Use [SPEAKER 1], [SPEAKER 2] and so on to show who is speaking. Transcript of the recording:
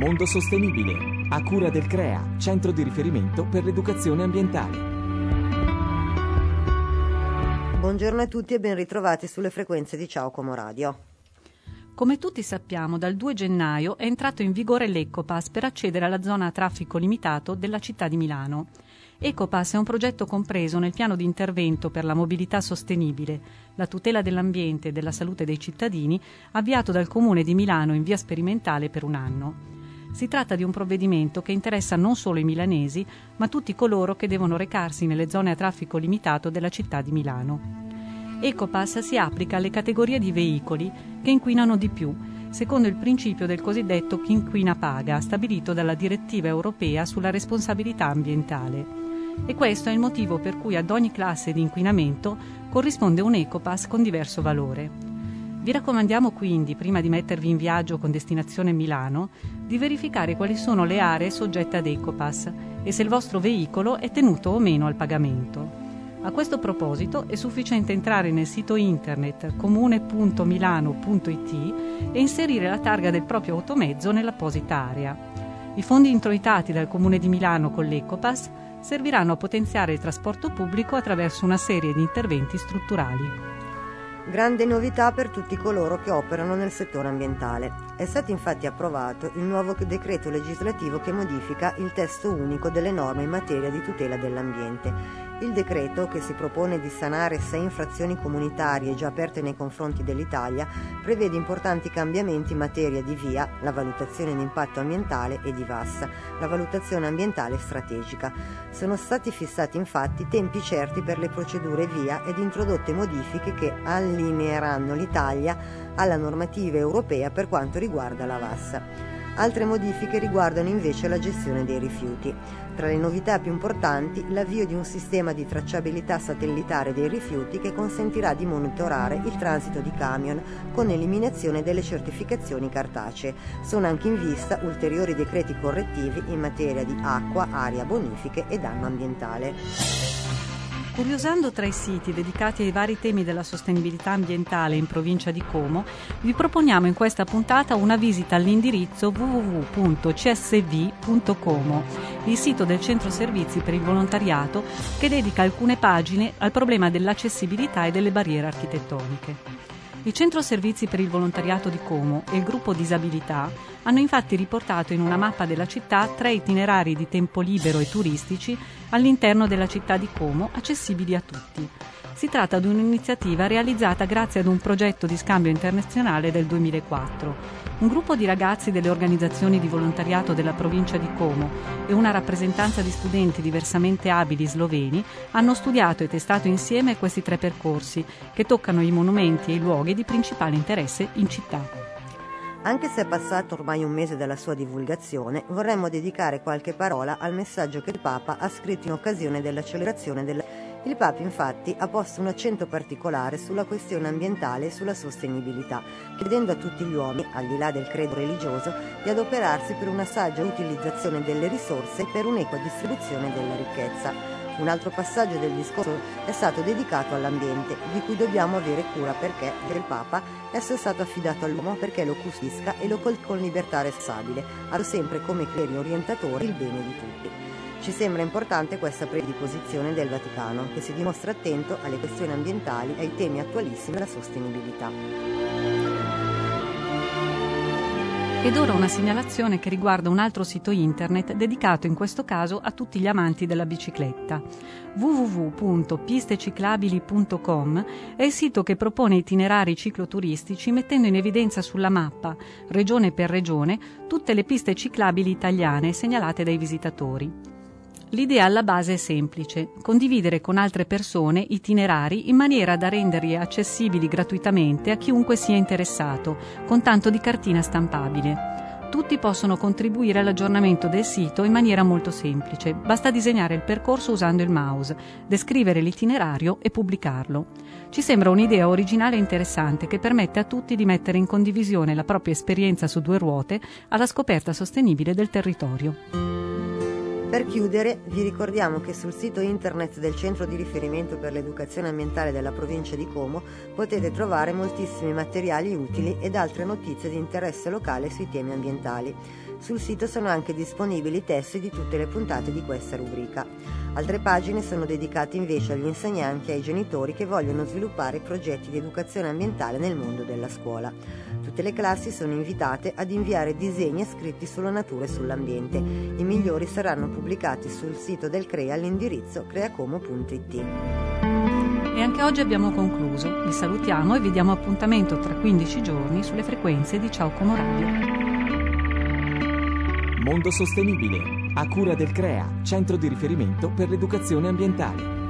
[SPEAKER 1] Mondo Sostenibile, a cura del CREA, Centro di riferimento per l'educazione ambientale.
[SPEAKER 2] Buongiorno a tutti e ben ritrovati sulle frequenze di Ciao Como Radio.
[SPEAKER 3] Come tutti sappiamo, dal 2 gennaio è entrato in vigore l'Ecopass per accedere alla zona a traffico limitato della città di Milano. Ecopass è un progetto compreso nel piano di intervento per la mobilità sostenibile, la tutela dell'ambiente e della salute dei cittadini, avviato dal Comune di Milano in via sperimentale per un anno. Si tratta di un provvedimento che interessa non solo i milanesi, ma tutti coloro che devono recarsi nelle zone a traffico limitato della città di Milano. Ecopass si applica alle categorie di veicoli che inquinano di più, secondo il principio del cosiddetto chi inquina paga, stabilito dalla direttiva europea sulla responsabilità ambientale. E questo è il motivo per cui ad ogni classe di inquinamento corrisponde un Ecopass con diverso valore. Vi raccomandiamo quindi, prima di mettervi in viaggio con destinazione Milano, di verificare quali sono le aree soggette ad Ecopass e se il vostro veicolo è tenuto o meno al pagamento. A questo proposito è sufficiente entrare nel sito internet comune.milano.it e inserire la targa del proprio automezzo nell'apposita area. I fondi introitati dal Comune di Milano con l'Ecopass serviranno a potenziare il trasporto pubblico attraverso una serie di interventi strutturali.
[SPEAKER 2] Grande novità per tutti coloro che operano nel settore ambientale. È stato infatti approvato il nuovo decreto legislativo che modifica il testo unico delle norme in materia di tutela dell'ambiente. Il decreto, che si propone di sanare 6 infrazioni comunitarie già aperte nei confronti dell'Italia, prevede importanti cambiamenti in materia di VIA, la valutazione di impatto ambientale, e di VAS, la valutazione ambientale strategica. Sono stati fissati infatti tempi certi per le procedure VIA ed introdotte modifiche che allineeranno l'Italia alla normativa europea per quanto riguarda la VAS. Altre modifiche riguardano invece la gestione dei rifiuti. Tra le novità più importanti, l'avvio di un sistema di tracciabilità satellitare dei rifiuti che consentirà di monitorare il transito di camion con eliminazione delle certificazioni cartacee. Sono anche in vista ulteriori decreti correttivi in materia di acqua, aria, bonifiche e danno ambientale.
[SPEAKER 3] Curiosando tra i siti dedicati ai vari temi della sostenibilità ambientale in provincia di Como, vi proponiamo in questa puntata una visita all'indirizzo www.csv.como, il sito del Centro Servizi per il Volontariato che dedica alcune pagine al problema dell'accessibilità e delle barriere architettoniche. Il Centro Servizi per il Volontariato di Como e il gruppo Disabilità hanno infatti riportato in una mappa della città 3 itinerari di tempo libero e turistici all'interno della città di Como, accessibili a tutti. Si tratta di un'iniziativa realizzata grazie ad un progetto di scambio internazionale del 2004. Un gruppo di ragazzi delle organizzazioni di volontariato della provincia di Como e una rappresentanza di studenti diversamente abili sloveni hanno studiato e testato insieme questi 3 percorsi che toccano i monumenti e i luoghi di principale interesse in città.
[SPEAKER 2] Anche se è passato ormai un mese dalla sua divulgazione, vorremmo dedicare qualche parola al messaggio che il Papa ha scritto in occasione dell'accelerazione Il Papa infatti ha posto un accento particolare sulla questione ambientale e sulla sostenibilità, chiedendo a tutti gli uomini, al di là del credo religioso, di adoperarsi per una saggia utilizzazione delle risorse e per un'equa distribuzione della ricchezza. Un altro passaggio del discorso è stato dedicato all'ambiente, di cui dobbiamo avere cura perché, del Papa, esso è stato affidato all'uomo perché lo custodisca e lo colga con libertà responsabile, ha sempre come criterio orientatore il bene di tutti. Ci sembra importante questa predisposizione del Vaticano, che si dimostra attento alle questioni ambientali e ai temi attualissimi della sostenibilità.
[SPEAKER 3] Ed ora una segnalazione che riguarda un altro sito internet dedicato in questo caso a tutti gli amanti della bicicletta. www.pisteciclabili.com è il sito che propone itinerari cicloturistici mettendo in evidenza sulla mappa, regione per regione, tutte le piste ciclabili italiane segnalate dai visitatori. L'idea alla base è semplice: condividere con altre persone itinerari in maniera da renderli accessibili gratuitamente a chiunque sia interessato, con tanto di cartina stampabile. Tutti possono contribuire all'aggiornamento del sito in maniera molto semplice, basta disegnare il percorso usando il mouse, descrivere l'itinerario e pubblicarlo. Ci sembra un'idea originale e interessante che permette a tutti di mettere in condivisione la propria esperienza su 2 ruote alla scoperta sostenibile del territorio.
[SPEAKER 2] Per chiudere, vi ricordiamo che sul sito internet del Centro di riferimento per l'educazione ambientale della provincia di Como potete trovare moltissimi materiali utili ed altre notizie di interesse locale sui temi ambientali. Sul sito sono anche disponibili i testi di tutte le puntate di questa rubrica. Altre pagine sono dedicate invece agli insegnanti e ai genitori che vogliono sviluppare progetti di educazione ambientale nel mondo della scuola. Tutte le classi sono invitate ad inviare disegni e scritti sulla natura e sull'ambiente. I migliori saranno pubblicati sul sito del CREA all'indirizzo creacomo.it.
[SPEAKER 3] E anche oggi abbiamo concluso. Vi salutiamo e vi diamo appuntamento tra 15 giorni sulle frequenze di Ciao Como Radio.
[SPEAKER 1] Mondo Sostenibile, a cura del CREA, Centro di Riferimento per l'Educazione Ambientale.